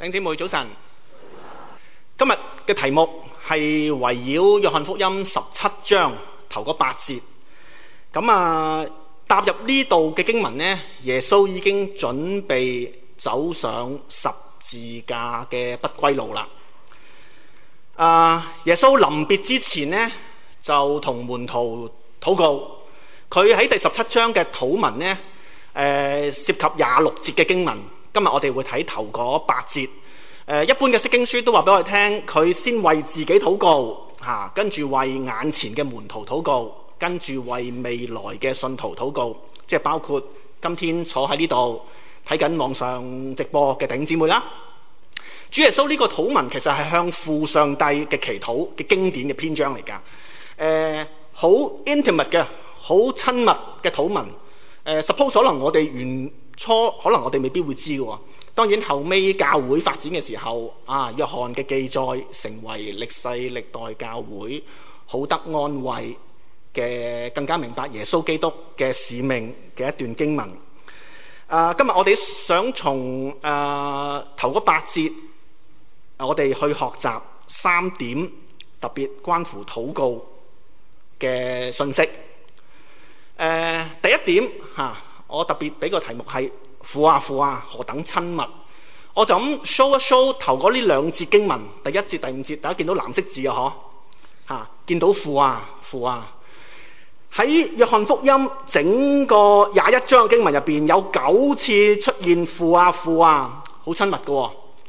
弟兄姊妹早晨，今日嘅題目係圍繞約翰福音17章頭嗰8節。踏入呢度嘅經文呢，耶穌已經準備走上十字架嘅不歸路啦。耶穌臨別之前呢，就同門徒禱告。佢喺第17章嘅禱文呢，涉及26節嘅經文。今日我哋會睇頭嗰8節。一般嘅釋經書都話俾我哋聽，佢先為自己禱告，跟住為眼前嘅門徒禱告，跟住為未來嘅信徒禱告，即係包括今天坐喺呢度睇緊網上直播嘅弟兄姊妹啦。主耶穌呢個禱文其實係向父上帝嘅祈禱嘅經典嘅篇章嚟㗎，好 intimate 嘅，好親密嘅禱文。suppose 可能我哋原初可能我哋未必會知嘅喎。當然後尾教會發展嘅時候，約翰嘅記載成為歷世歷代教會好得安慰嘅，更加明白耶穌基督嘅使命嘅一段經文。今日我哋想從頭嗰8節，我哋去學習3點特別關乎禱告嘅信息。第一點我特別俾個題目係父啊父啊何等親密。我就咁 show 一 show 頭嗰呢2節經文，第1節第5節，大家見到藍色字見到父啊父啊。喺約翰福音整個21章嘅經文入邊，有9次出現父啊父啊，好親密嘅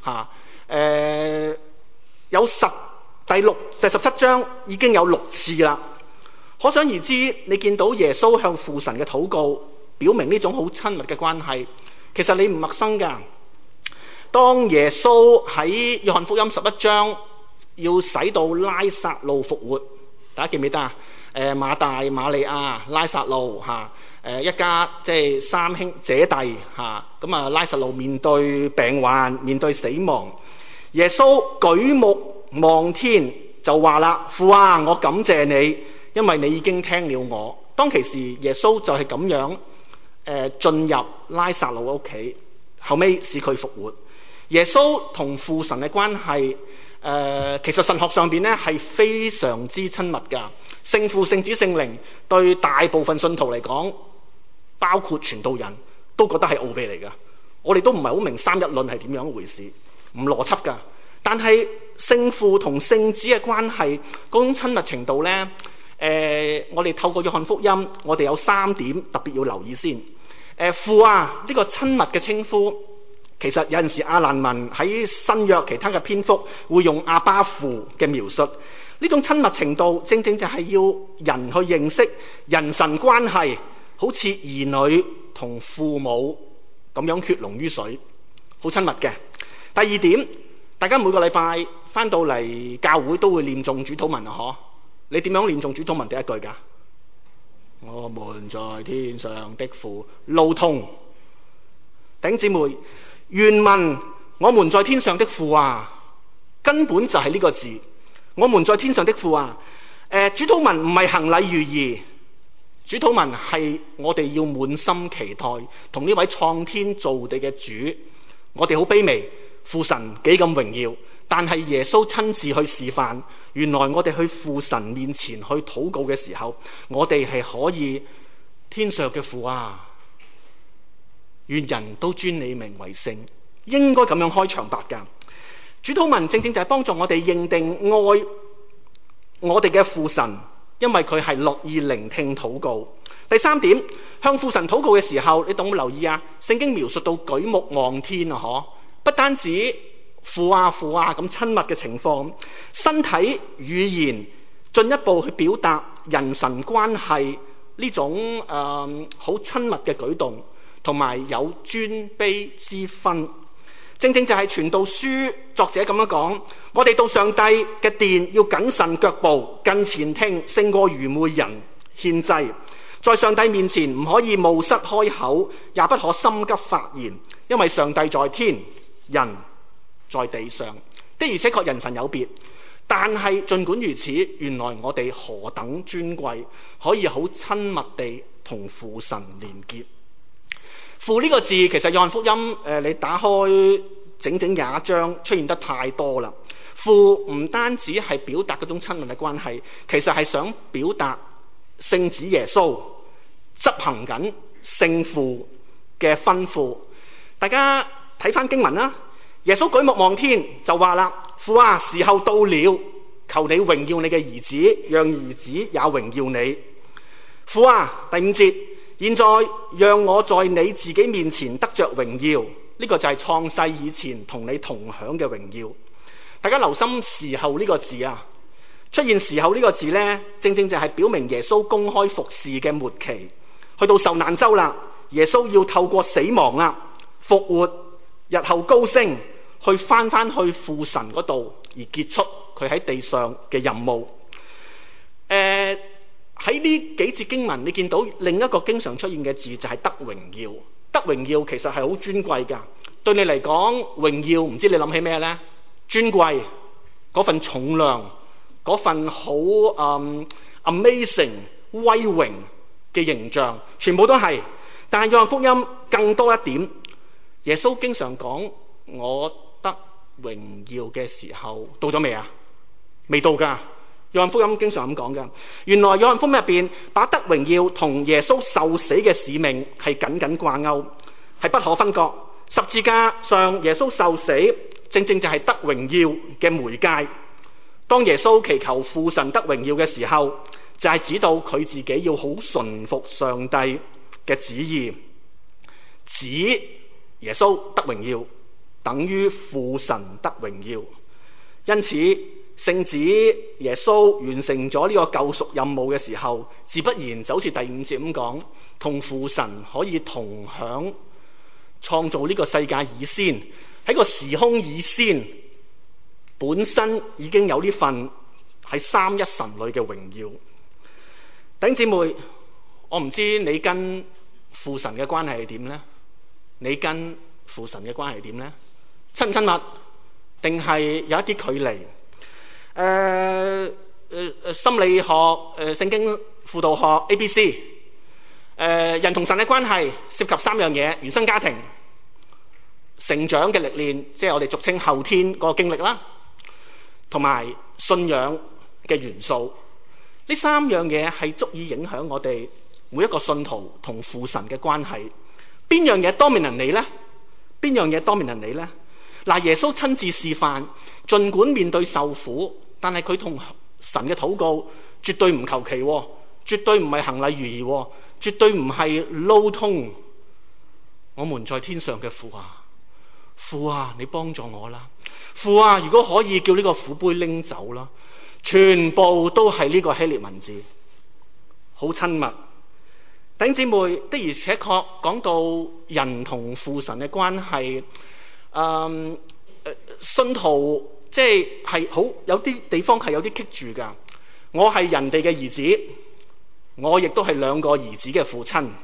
有第17章已經有6次啦。可想而知，你見到耶穌向父神嘅禱告，表明呢種好親密嘅關係，其實你唔陌生㗎。當耶穌喺約翰福音11章要使到拉撒路復活，大家記唔記得馬大、馬利亞、拉撒路一家即係3兄姐弟拉撒路面對病患，面對死亡，耶穌舉目望天就話啦：父啊，我感謝你，因為你已經聽了我。當其時耶穌就係咁樣進入拉撒路嘅屋企，後尾使佢復活。耶穌同父神嘅關係，其實神學上邊咧係非常之親密㗎。聖父、聖子、聖靈對大部分信徒嚟講，包括傳道人都覺得係奧秘嚟㗎。我哋都唔係好明三一論係點樣回事，唔邏輯㗎。但係聖父同聖子嘅關係嗰種親密程度咧，我哋透過約翰福音，我哋有3點特別要留意先。父啊，呢個親密嘅稱呼，其實有陣時亞蘭文喺新約其他嘅篇幅會用阿爸父嘅描述。呢種親密程度正正就係要人去認識人神關係，好似兒女同父母咁樣血濃於水，好親密嘅。第2點，大家每個禮拜翻到嚟教會都會念誦主禱文啊，你點樣念誦主禱文第一句㗎？我們在天上的父，路通。弟兄姊妹，原文我們在天上的父啊，根本就係呢個字。我們在天上的父啊，主禱文唔係行禮如儀，主禱文係我哋要滿心期待同呢位創天造地嘅主。我哋好卑微，父神幾咁榮耀，但係耶穌親自去示範，原來我哋去父神面前去禱告嘅時候，我哋係可以天上嘅父啊，願人都尊你名為聖，應該咁樣開場白㗎。主禱文正正就係幫助我哋認定愛我哋嘅父神，因為佢係樂意聆聽禱告。第3點，向父神禱告嘅時候，你有冇留意啊？聖經描述到舉目望天啊，不單止父啊父啊咁親密嘅情況，身體語言進一步去表達人神關係呢種好親密嘅舉動，同埋有尊卑之分。正正就係傳道書作者咁樣講，我哋到上帝嘅殿要謹慎腳步，近前聽勝過愚昧人獻祭。在上帝面前唔可以冒失開口，也不可心急發言，因為上帝在天，人在地上。的而且確人神有別，但係儘管如此，原來我哋何等尊貴，可以好親密地同父神連結。父呢個字其實約翰福音你打開整整廿章出現得太多啦。父唔單止係表達嗰種親密嘅關係，其實係想表達聖子耶穌執行緊聖父嘅吩咐。大家睇翻經文啦，耶穌舉目望天就話啦：父啊，時候到了，求你榮耀你嘅兒子，讓兒子也榮耀你。父啊，第5節，現在讓我在你自己面前得着榮耀，呢個就係創世以前同你同享嘅榮耀。大家留心時候呢個字啊，出現時候呢個字呢，正正就係表明耶穌公開服侍嘅末期，去到受難週啦，耶穌要透過死亡啦，復活，日後高升，去翻去父神嗰度，而結束佢喺地上嘅任務。喺呢幾節經文，你見到另一個經常出現嘅字就係得榮耀。得榮耀其實係好尊貴噶，對你嚟講，榮耀唔知你諗起咩呢？尊貴嗰份重量，嗰份好amazing 威榮嘅形象，全部都係。但係約翰福音更多一點，耶穌經常講我得榮耀嘅時候到咗未啊？未到噶。約翰福音經常咁講噶。原來約翰福音入邊把得榮耀同耶穌受死嘅使命係緊緊掛鈎，係不可分割。十字架上耶穌受死，正正就係得榮耀嘅媒介。當耶穌祈求父神得榮耀嘅時候，就係指到佢自己要好順服上帝嘅旨意，指耶穌得榮耀等於父神得榮耀。因此聖子耶穌完成咗呢個救贖任務嘅時候，自不然就好似第5節咁講，同父神可以同享創造呢個世界以先，喺個時空以先，本身已經有呢份喺三一神裏嘅榮耀。弟兄姊妹，我唔知你跟父神嘅關係係點呢？你跟父神嘅關係係點呢？親唔親密，定係有一啲距離？心理學、聖經輔導學 ABC， 人同神嘅關係涉及3樣嘢：原生家庭、成長嘅歷練，即係我哋俗稱後天嗰個經歷啦，同埋信仰嘅元素。呢3樣嘢係足以影響我哋每一個信徒同父神嘅關係。邊樣嘢dominate你呢？邊樣嘢dominate你呢？嗱，耶穌親自示範，儘管面對受苦，但係佢同神嘅禱告絕對唔求其，絕對唔係行禮如儀，絕對唔係撈通。我們在天上嘅父啊，父啊，你幫助我啦！父啊，如果可以叫呢個苦杯拎走啦！全部都係呢個希臘文字，好親密。弟兄姊妹，的而且確講到人同父神嘅關係，信徒即係好有啲地方係有啲棘住噶。我係人哋嘅兒子，我亦都係2個兒子嘅父親。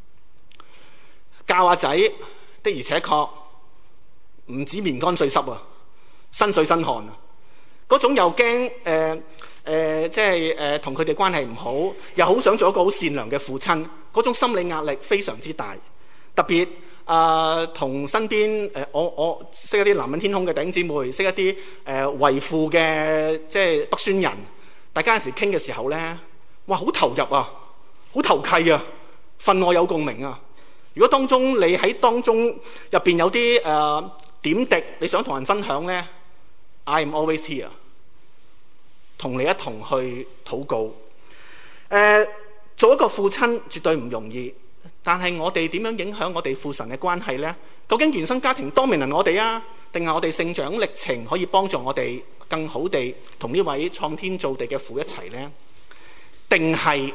教阿仔的而且確唔止面乾水濕啊，身水身汗啊。嗰種又驚即係同佢哋關係唔好，又好想做一個好善良嘅父親，嗰種心理壓力非常之大。特別同身邊我識一啲男人天空嘅弟兄姊妹，識一啲為父嘅即係北宣人，大家有時傾嘅時候咧，哇，好投入啊，好投契啊，分外有共鳴啊。如果當中你喺當中入邊有啲點滴，你想同人分享咧， I am always here， 同你一同去禱告。做一個父親絕對唔容易，但係我哋點樣影響我哋父神嘅關係呢？究竟原生家庭dominate我哋啊，定係我哋成長歷程可以幫助我哋更好地同呢位創天造地嘅父一齊呢？定係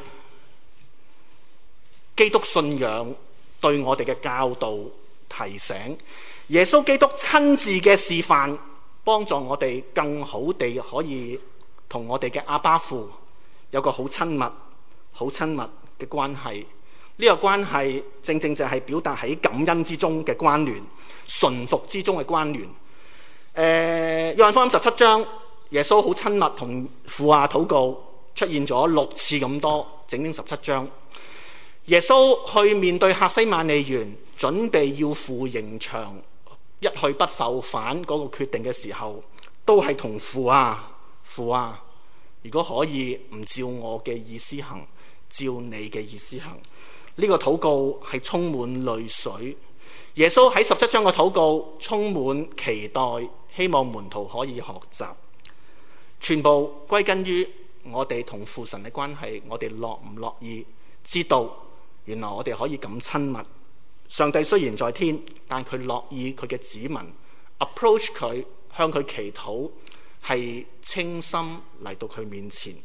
基督信仰對我哋嘅教導提醒，耶穌基督親自嘅示範，幫助我哋更好地可以同我哋嘅阿爸父有個好親密嘅關係。呢個關係正正就係表達喺感恩之中嘅關聯，順服之中嘅關聯。約翰福音17章，耶穌好親密同父啊禱告，出現咗6次咁多，整整17章。耶穌去面對客西馬尼園，準備要赴刑場一去不復返嗰個決定嘅時候，都係同父啊，如果可以唔照我嘅意思行，照你嘅意思行。呢個禱告係充滿淚水。耶穌喺17章嘅禱告充滿期待，希望門徒可以學習。全部歸根於我哋同父神嘅關係，我哋樂唔樂意知道原來我哋可以咁親密。上帝雖然在天，但佢樂意佢嘅子民 approach 佢，向佢祈禱，係清心嚟到佢面前。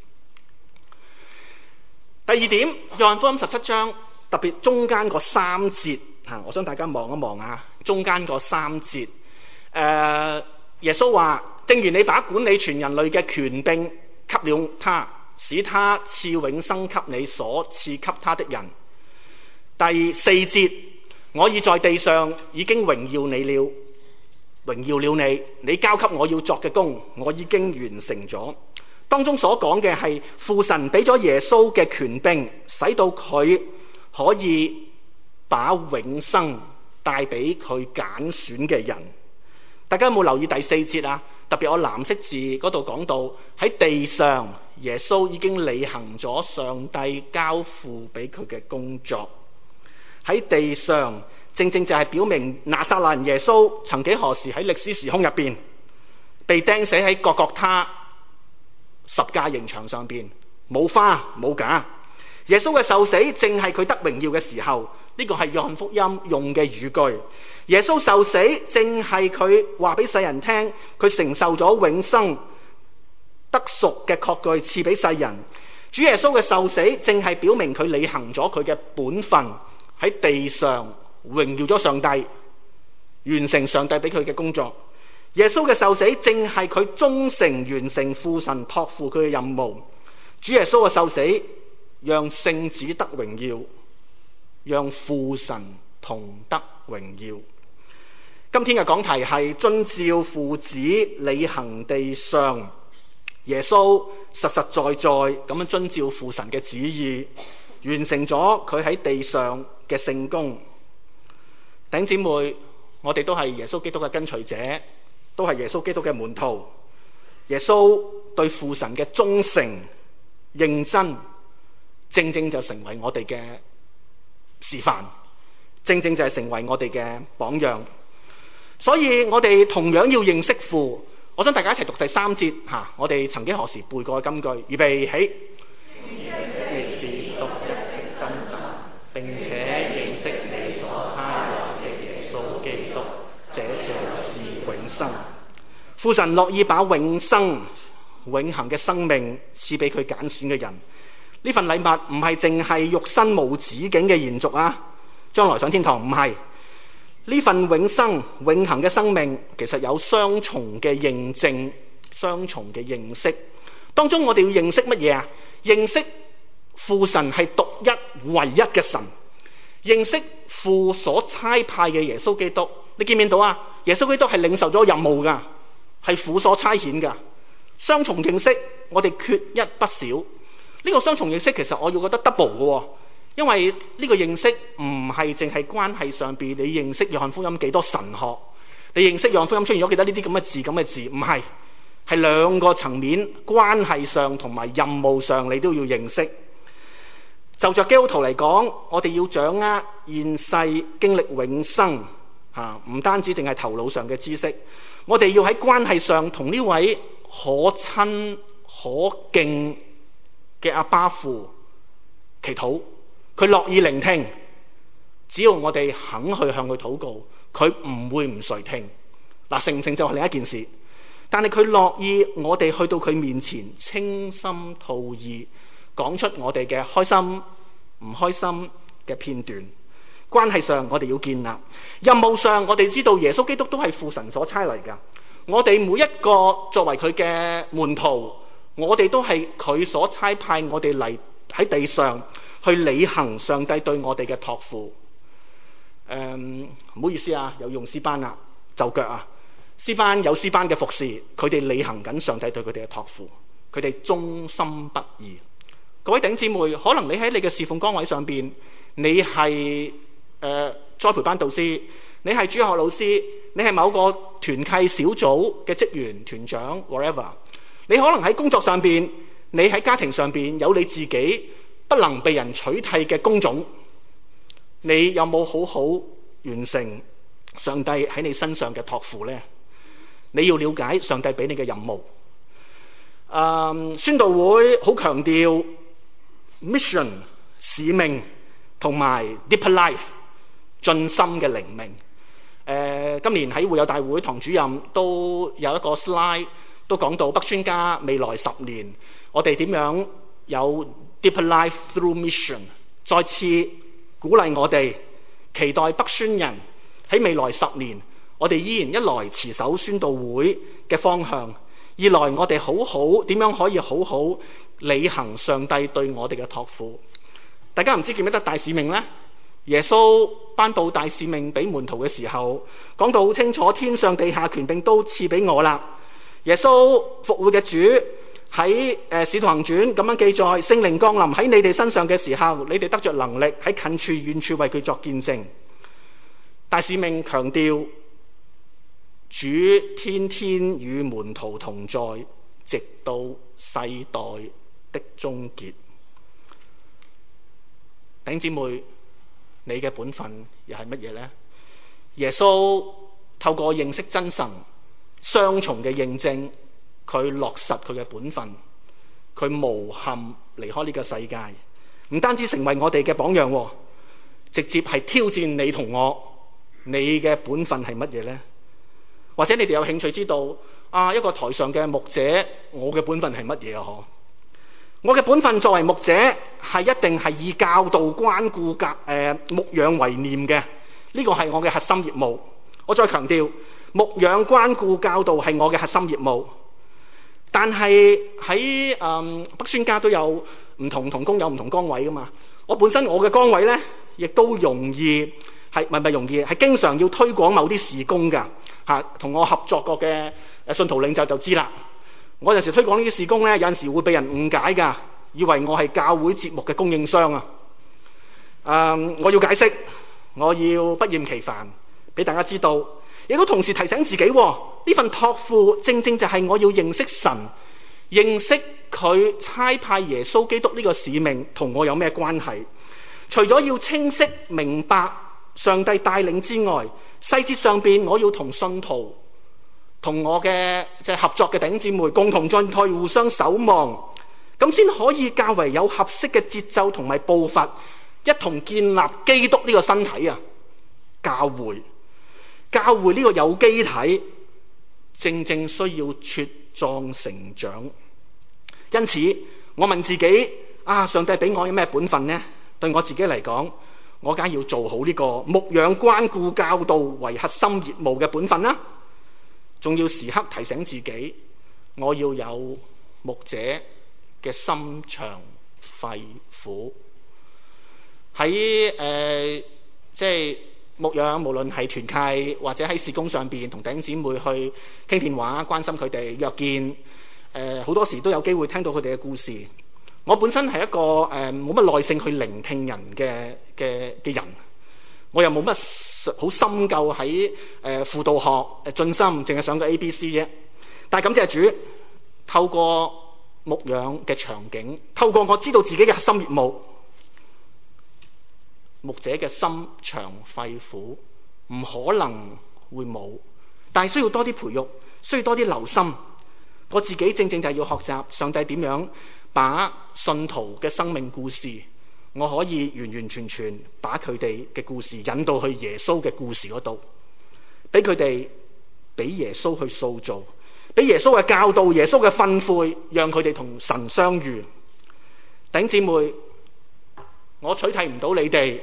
第二點，約翰福音17章特別中間嗰3節，我想大家望一望啊，中間嗰3節，耶穌話：正如你把管理全人類嘅權柄給了他，使他賜永生給你所賜給他的人。第4節，我已在地上已經榮耀了你，你交給我要作嘅工，我已經完成咗。當中所講嘅係父神俾咗耶穌嘅權柄，使到佢可以把永生帶俾佢揀選嘅人。大家有冇留意第4節啊？特別我藍色字嗰度講到喺地上，耶穌已經履行咗上帝交付俾佢嘅工作。喺地上正正就係表明拿撒勒人耶穌曾幾何時喺歷史時空入邊被釘死喺各各他十架刑場上邊，冇花冇假。耶穌嘅受死正係佢得榮耀嘅時候，呢個係約翰福音用嘅語句。耶穌受死正係佢話俾世人聽，佢承受咗永生得贖嘅確據賜俾世人。主耶穌嘅受死正係表明佢履行咗佢嘅本分，喺地上榮耀咗上帝，完成上帝俾佢嘅工作。耶穌嘅受死正係佢忠誠完成父神託付佢嘅任務。主耶穌嘅受死讓聖子得榮耀，讓父神同得榮耀。今天嘅講題係遵照父子履行地上，耶穌實實在在咁樣遵照父神嘅旨意，完成咗佢喺地上嘅聖工。弟兄姊妹，我哋都係耶穌基督嘅跟隨者，都係耶穌基督嘅門徒。耶穌對父神嘅忠誠認真，正正就成為我哋嘅示範，正正就係成為我哋嘅榜樣。所以我哋同樣要認識父。我想大家一齊讀第3節我哋曾幾何時背過嘅金句，預備起。你是獨一的真神，並且認識你所差來的耶穌基督，這就是永生。父神樂意把永生、永恆嘅生命賜俾佢揀選嘅人。呢份禮物唔係淨係肉身無止境嘅延續啊，將來上天堂唔係。呢份永生、永恆嘅生命其實有雙重嘅認證、雙重嘅認識。當中我哋要認識乜嘢啊？認識父神係獨一唯一嘅神，認識父所差派嘅耶穌基督。你見唔見到啊？耶穌基督係領受咗任務噶，係父所差遣噶。雙重認識，我哋缺一不少。呢個雙重認識其實我要覺得 double 嘅，因為呢個認識唔係淨係關係上邊，你認識約翰福音幾多神學，你認識約翰福音出現咗幾多呢啲咁嘅字，唔係，係兩個層面，關係上同埋任務上你都要認識。就着基督徒嚟講，我哋要掌握現世經歷永生唔單止淨係頭腦上嘅知識，我哋要喺關係上同呢位可親可敬嘅阿爸父祈禱，佢樂意聆聽。只要我哋肯去向佢禱告，佢唔會唔垂聽。成唔成就係另一件事，但係佢樂意我哋去到佢面前，傾心吐意，講出我哋嘅開心唔開心嘅片段。關係上我哋要建立，任務上我哋知道耶穌基督都係父神所差嚟㗎。我哋每一個作為佢嘅門徒，我哋都係佢所差派我哋嚟喺地上去履行上帝對我哋嘅託付。唔好意思啊，有用詩班就腳啊。詩班有詩班嘅服侍，佢哋履行緊上帝對佢哋嘅託付，佢哋忠心不二。各位弟兄姊妹，可能你喺你嘅侍奉崗位上邊，你係栽培班導師，你係主學老師， 你係某個團契小組嘅職員、團長 whatever， 你可能喺工作上邊，你喺家庭上邊有你自己不能被人取替嘅工種，你有冇好好完成上帝喺你身上嘅託付呢？你要了解上帝俾你嘅任務。宣道會好強調 mission 使命同埋 deeper life 進深嘅靈命。今年喺會友大會堂主任都有一個 slide 都講到北宣家未來10年我哋點樣有 deeper life through mission， 再次鼓勵我哋期待北宣人喺未來10年我哋依然一來持守宣道會嘅方向，二來我哋好好點樣可以好好履行上帝對我哋嘅託付。大家唔知記唔記得大使命呢？耶穌頒布大使命俾門徒嘅時候，講到好清楚，天上地下權柄都賜俾我啦。耶穌復活嘅主喺使徒行傳咁樣記載，聖靈降臨喺你哋身上嘅時候，你哋得着能力喺近處遠處為佢作見證。大使命強調主天天與門徒同在，直到世代的終結。弟兄姊妹，你嘅本分又係乜嘢呢？耶穌透過認識真神，雙重嘅認證，佢落實佢嘅本分，佢無憾離開呢個世界，唔單止成為我哋嘅榜樣，直接係挑戰你同我。你嘅本分係乜嘢呢？或者你哋有興趣知道一個台上嘅牧者，我嘅本分係乜嘢啊？我嘅本分作為牧者係一定係以教導關顧牧養為念嘅，呢個係我嘅核心業務。我再強調，牧養關顧教導係我嘅核心業務。但係喺北宣家都有唔同工有唔同崗位噶嘛。我本身我嘅崗位呢，亦都容易係唔係容易係經常要推廣某啲事工噶嚇。同我合作過嘅信徒領袖就知啦。我有時推廣呢啲事工呢，有陣時會被人誤解㗎，以為我係教會節目嘅供應商啊。我要解釋，我要不厭其煩俾大家知道，亦都同時提醒自己，呢份託付正正就係我要認識神，認識佢差派耶穌基督呢個使命同我有咩關係。除咗要清晰明白上帝帶領之外，細節上邊我要同信徒同我嘅合作嘅弟兄姊妹共同進退，互相守望，咁先可以較為有合適嘅節奏同埋步伐，一同建立基督呢個身體啊！教會呢個有機體正正需要茁壯成長。因此我問自己上帝俾我有咩本分呢？對我自己嚟講，我梗係要做好呢個牧養關顧教導為核心業務嘅本分啦。仲要時刻提醒自己，我要有牧者嘅心腸肺腑。喺牧養，無論係團契或者喺事工上邊同弟兄姊妹去傾電話，關心佢哋約見，好多時都有機會聽到佢哋嘅故事。我本身係一個冇乜耐性去聆聽人嘅人，我又冇乜好深究喺輔導學進心，淨係上個 ABC 啫。但係感謝主，透過牧養嘅場景，透過我知道自己嘅核心業務，牧者嘅心腸肺腑唔可能會冇，但係需要多啲培育，需要多啲留心。我自己正正就係要學習上帝點樣把信徒嘅生命故事，我可以完完全全把佢哋嘅故事引導去耶穌嘅故事嗰度，俾佢哋俾耶穌去塑造，俾耶穌嘅教導，耶穌嘅訓誨，讓佢哋同神相遇。弟兄姊妹，我取替唔到你哋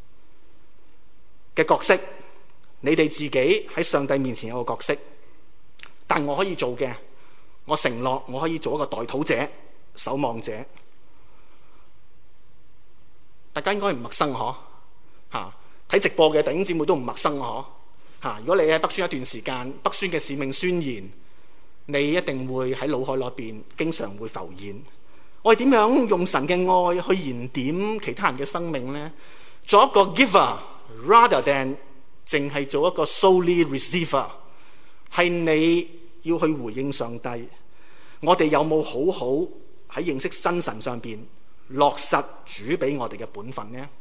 嘅角色，你哋自己喺上帝面前有個角色，但我可以做嘅，我承諾我可以做一個代禱者、守望者。大家應該唔陌生嗬？睇直播嘅弟兄姊妹都唔陌生嗬？如果你喺北宣一段時間，北宣嘅使命宣言，你一定會喺腦海裏邊經常會浮現。我哋點樣用神嘅愛去燃點其他人嘅生命呢？做一個 giver rather than 淨係做一個 solely receiver， 係你要去回應上帝。我哋有冇好好喺認識真神上邊落實主俾我哋嘅本分呢？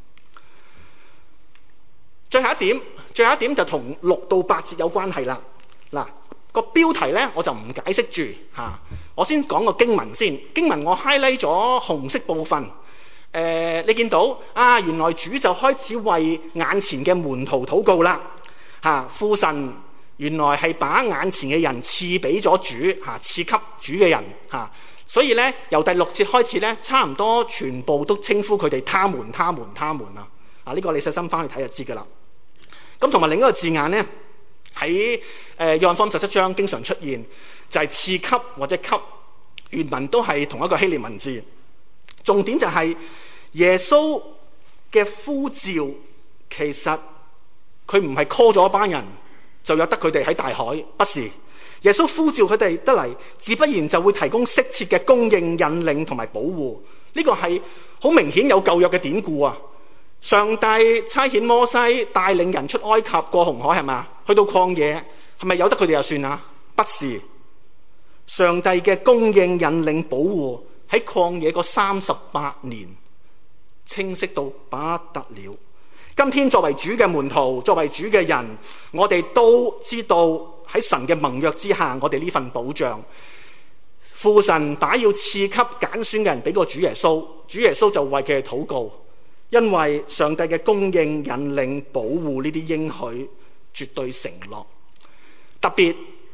最後一點就同6到8節有關係啦。嗱，個標題呢，我就唔解釋住嚇，我先講個經文先。經文我 highlight 咗紅色部分。你見到啊，原來主就開始為眼前嘅門徒禱告啦。父神原來係把眼前嘅人賜俾咗主，賜給主嘅人。所以呢，由第6節開始呢，差唔多全部都稱呼佢哋他們啦。呢個你細心翻去睇就知噶啦。咁同埋另一個字眼呢，喺約翰福音17章經常出現，就係賜給或者給，原文都係同一個希臘文字。重點就係耶穌嘅呼召，其實佢唔係 call 咗一班人就有得佢哋喺大海，不是。耶穌呼召佢哋得嚟，自不然就會提供適切嘅供應、引領同埋保護。呢個係好明顯有舊約嘅典故啊！上帝差遣摩西帶領人出埃及過紅海，係咪？去到曠野，係咪由得佢哋就算啊？不是。上帝嘅供應、引領、保護喺曠野嗰38年，清晰到不得了。今天作為主嘅門徒，作為主嘅人，我哋都知道喺神嘅盟約之下，我哋呢份保障。父神打要賜給揀選嘅人俾個主耶穌，主耶穌就為佢哋禱告。因為上帝嘅供應、引領、保護呢啲應許，絕對承諾。特別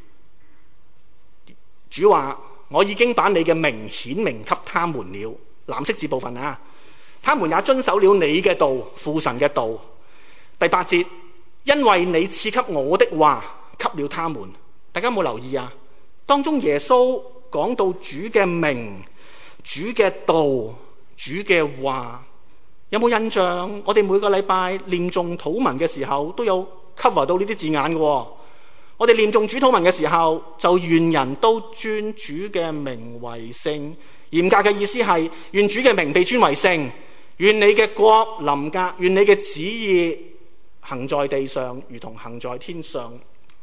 主話：我已經把你嘅名顯明給他們了。藍色字部分啊，他們也遵守了你嘅道，父神嘅道。第8節，因為你賜給我的話，給了他們。大家有冇留意啊？當中耶穌講到主嘅名、主嘅道、主嘅話。有冇印象？我哋每個禮拜念誦禱文嘅時候都有 cover 到呢啲字眼嘅。我哋念誦主禱文嘅時候，就願人都尊主嘅名為聖。嚴格嘅意思係願主嘅名被尊為聖，願你嘅國臨格，願你嘅旨意行在地上，如同行在天上。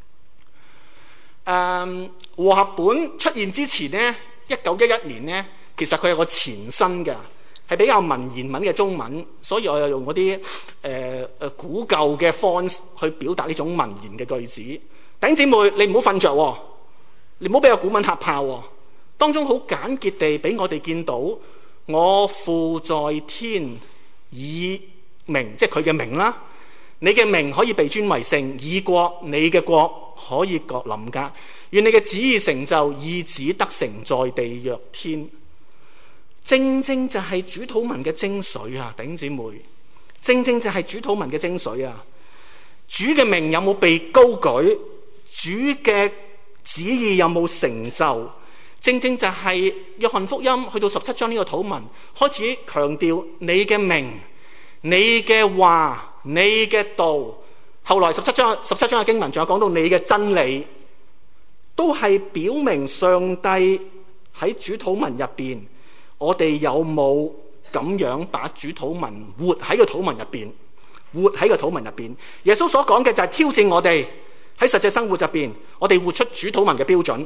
和合本出現之前呢，1911年呢，其實佢有個前身嘅。係比較文言文嘅中文，所以我又用嗰啲古舊嘅 font 去表達呢種文言嘅句子。弟兄姊妹，你唔好瞓着，你唔好俾個古文嚇炮。當中好簡潔地俾我哋見到，我父在天以名，即係佢嘅名啦。你嘅名可以被尊為聖，以國，你嘅國可以國臨格，願你嘅旨意成就，意旨得成在地若天。正正就係主禱文嘅精髓啊，弟兄姊妹，正正就係主禱文嘅精髓啊！主嘅名有冇被高舉？主嘅旨意有冇成就？正正就係約翰福音去到17章呢個禱文，開始強調你嘅名、你嘅話、你嘅道。後來17章嘅經文仲有講到你嘅真理，都係表明上帝喺主禱文入邊。我哋有冇咁樣把主禱文活喺個禱文入邊？活喺個禱文入邊，耶穌所講嘅就係挑戰我哋喺實際生活入邊，我哋活出主禱文嘅標準。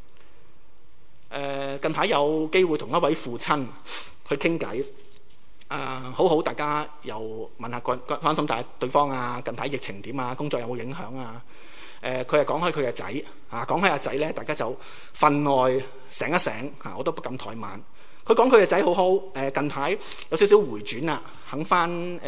近排有機會同一位父親去傾偈，好好，大家又問下關心對方啊，近排疫情點啊，工作有冇影響啊？佢係講開佢嘅仔講開阿仔咧，大家就分內醒一醒我都不敢怠慢。佢講佢嘅仔好好，近排有少少回轉啦，肯翻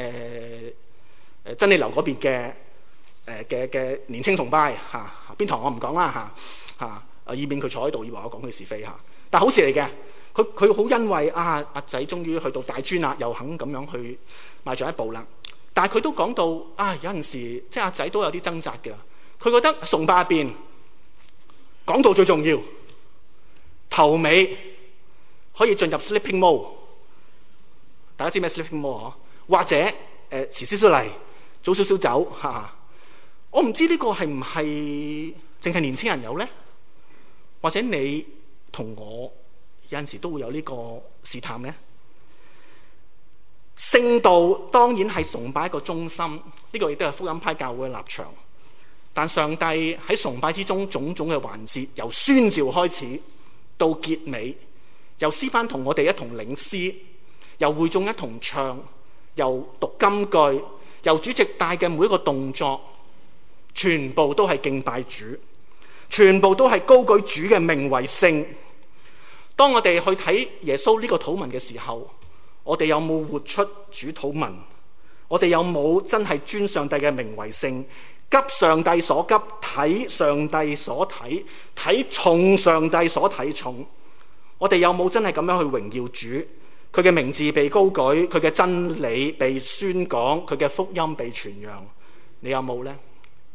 真理樓嗰邊嘅年青崇拜邊堂我唔講啦以免佢坐喺度以為我講佢是非但好事嚟嘅，佢好欣慰阿仔終於去到大專啦，又肯咁樣去邁進一步啦。但係佢都講到有陣時即係阿仔都有啲掙扎嘅，佢覺得崇拜入邊講道最重要，頭尾可以進入 sleeping mode， 大家知咩 sleeping mode 或者遲少少嚟，早少少走我唔知呢個係唔係淨係年輕人有呢？或者你同我有陣時都會有呢個試探呢？ 聖道當然係崇拜一個中心，呢個亦都係福音派教會嘅立場。但上帝喺崇拜之中種種嘅環節，由宣召開始到結尾，由詩班同我哋一同領詩，由會眾一同唱，由讀金句，由主席帶嘅每一個動作，全部都係敬拜主，全部都係高舉主嘅名為聖。當我哋去睇耶穌呢個禱文嘅時候，我哋有冇活出主禱文？我哋有冇真係尊上帝嘅名為聖，急上帝所急，睇上帝所睇，睇重上帝所睇重？我哋有冇真係咁樣去榮耀主？佢嘅名字被高舉，佢嘅真理被宣講，佢嘅福音被傳揚，你有冇呢？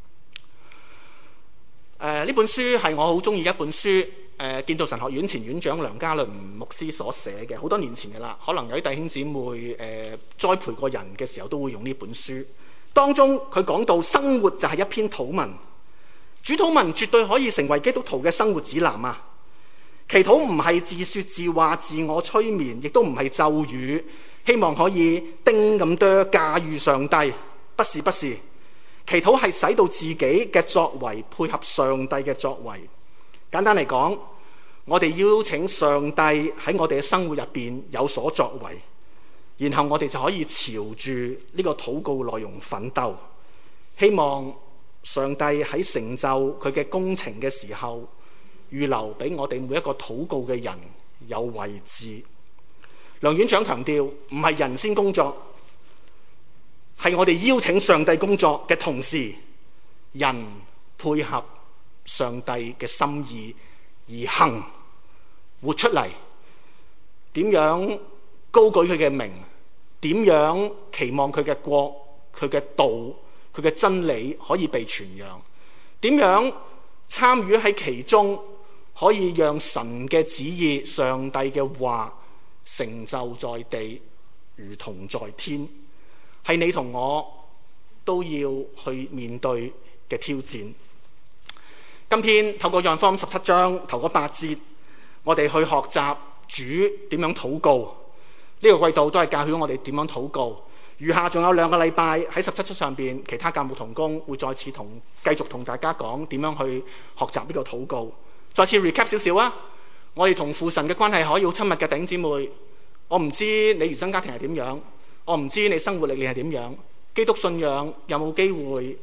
呢本書係我好中意一本書，建道神學院前院長梁家麟牧師所寫嘅，好多年前嘅啦。可能有啲弟兄姊妹栽培個人嘅時候都會用呢本書。當中佢講到生活就係一篇禱文，主禱文絕對可以成為基督徒嘅生活指南啊！祈禱唔係自說自話、自我催眠，亦都唔係咒語，希望可以叮咁多駕馭上帝，不是不是。祈禱係使到自己嘅作為配合上帝嘅作為。簡單嚟講，我哋邀請上帝喺我哋嘅生活入邊有所作為，然後我哋就可以朝住呢個禱告內容奮鬥，希望上帝喺成就佢嘅工程嘅時候，預留俾我哋每一個禱告嘅人有位置。梁院長強調，唔係人先工作，係我哋邀請上帝工作嘅同時，人配合上帝嘅心意而行，活出嚟。點樣高舉佢嘅名？點樣期望佢嘅國、佢嘅道、佢嘅真理可以被傳揚？點樣參與喺其中，可以讓神嘅旨意、上帝嘅話成就在地，如同在天？係你同我都要去面對嘅挑戰。今天透過約翰福音17章頭嗰8節，我哋去學習主點樣禱告。呢個季度都係教曉我哋點樣禱告。餘下仲有2個禮拜喺17章上邊，其他教牧同工會再次繼續同大家講點樣去學習呢個禱告。再次 recap 少少啊！我哋同父神嘅關係可以好親密嘅，弟兄姊妹。我唔知你原生家庭係點樣，我唔知你生活歷練係點樣，基督信仰有冇機會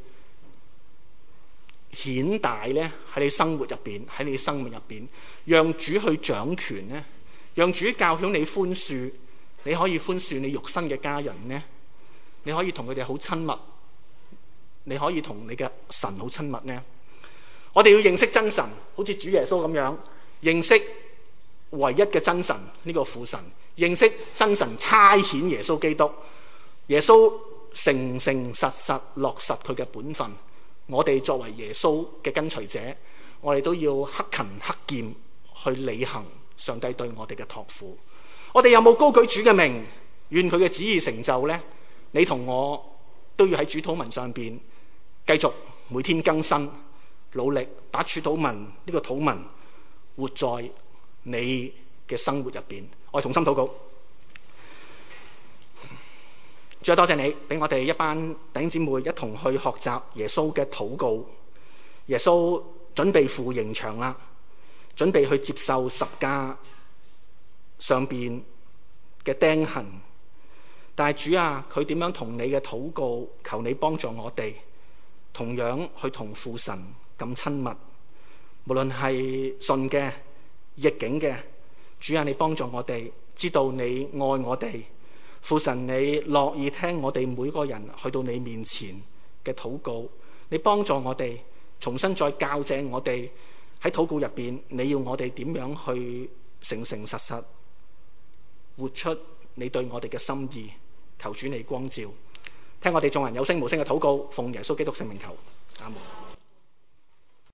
顯大呢？喺你生活入邊，喺你生命入邊，讓主去掌權呢？讓主教曉你寬恕，你可以寬恕你肉身嘅家人呢？你可以同佢哋好親密，你可以同你嘅神好親密呢？我哋要認識真神，好似主耶穌咁樣認識唯一嘅真神呢個父神，認識真神差遣耶穌基督，耶穌誠誠實實落實佢嘅本分。我哋作為耶穌嘅跟隨者，我哋都要克勤克儉去履行上帝對我哋嘅託付。我哋有冇高舉主嘅名，願佢嘅旨意成就呢？你同我都要喺主禱文上邊繼續每天更新，努力把主禱文呢個禱文活在你嘅生活入邊。我哋同心禱告。主啊，多謝你俾我哋一班弟兄姊妹一同去學習耶穌嘅禱告。耶穌準備赴刑場啦，準備去接受十架上邊嘅釘痕。但係主啊，佢點樣同你嘅禱告，求你幫助我哋同樣去同父神咁親密，無論係順嘅逆境嘅。主啊，你幫助我哋知道你愛我哋。父神，你樂意聽我哋每個人去到你面前嘅禱告，你幫助我哋重新再校正我哋喺禱告入邊，你要我哋點樣去誠誠實實活出你對我哋嘅心意。求主你光照，聽我哋眾人有聲無聲嘅禱告，奉耶穌基督聖名求，阿門。